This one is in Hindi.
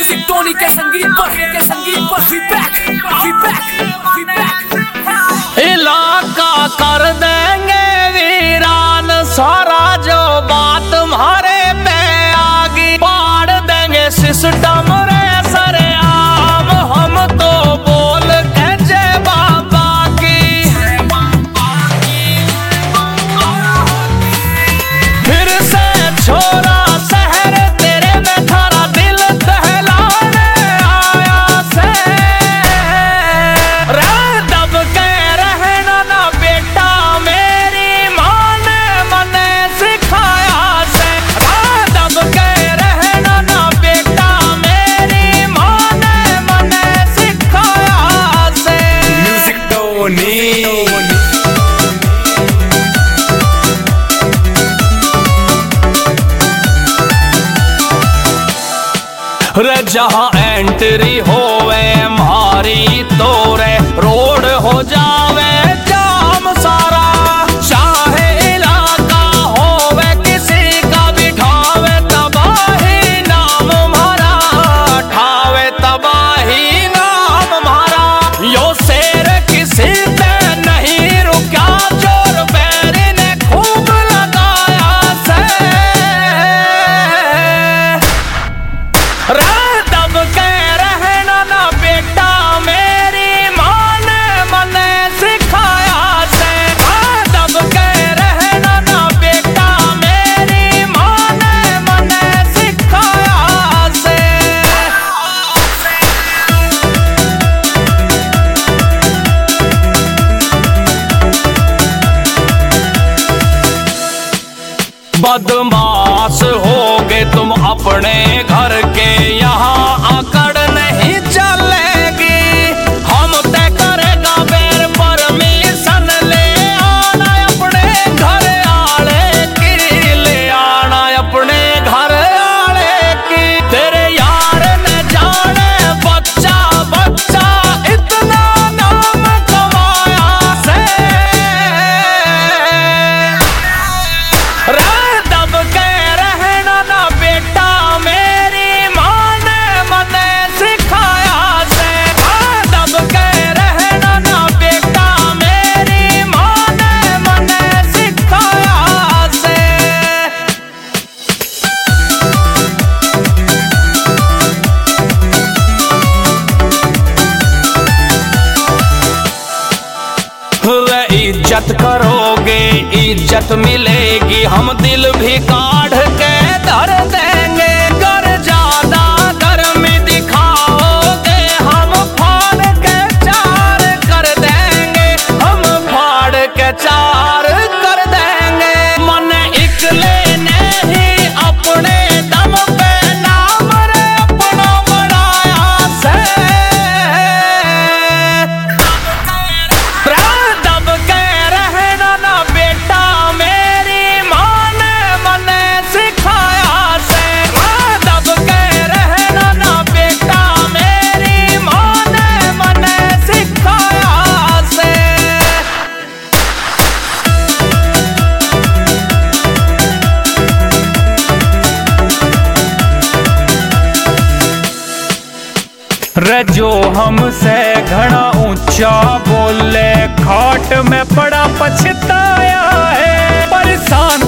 म्यूजिक टोनी के संगीत पर वी बैक इलाका कर देंगे वीरान सारा जो बात तुम्हारे पे आगी पाड़ देंगे सिस्टम रे सरेआम हम तो बोल के जय बाबा की फिर से छोरा शहर तेरे में थारा दिल दहलाने आया से दब के रहना ना बेटा मेरी माँ ने मने सिखाया से दब के रहना ना बेटा मेरी माँ ने मने सिखाया से म्यूजिक टोनी रे जहाँ एंट्री होवे मारी तो रे रोड हो जावे जाम सारा चाहे इलाका होवे किसी का भी ठावे तबाही नाम मारा ठावे तबाही नाम मारा यो शेर किसी पे नहीं रुका चोर बैरी ने खूब लगाया से दब के रहना ना बेटा मेरी माँ ने मने सिखाया से दब के रहना ना बेटा मेरी माँ ने मने सिखाया से बदमाश होगे तुम अपने घर के यहाँ आकड़ नहीं चलेगी हम तय करेगा बेर परमिशन ले आना अपने घर आले की ले आना अपने घर आले की तेरे यार ने जाने बच्चा बच्चा इतना नाम कमाया से दब के रहना ना बेटा मेरी माँ ने मने सिखाया से दब के रहना ना बेटा मेरी माँ ने मने सिखाया से वे इज्जत करोगे इज्जत मिलेगी हम दिल भी काढ़ के धर देंगे कर ज्यादा गर्मी दिखाओगे हम फाड़ के चार कर देंगे हम फाड़ के चार कर देंगे मन इकले नहीं अपने दम पे नाम रे अपना बढ़ाया से दब के रहना ना बेटा मेरी माँ ने मने सिखाया से दब के रहना ना बेटा मेरी माँ ने मने सिखाया से रे जो हमसे घना ऊंचा बोले खाट में पड़ा पछताया है परेशान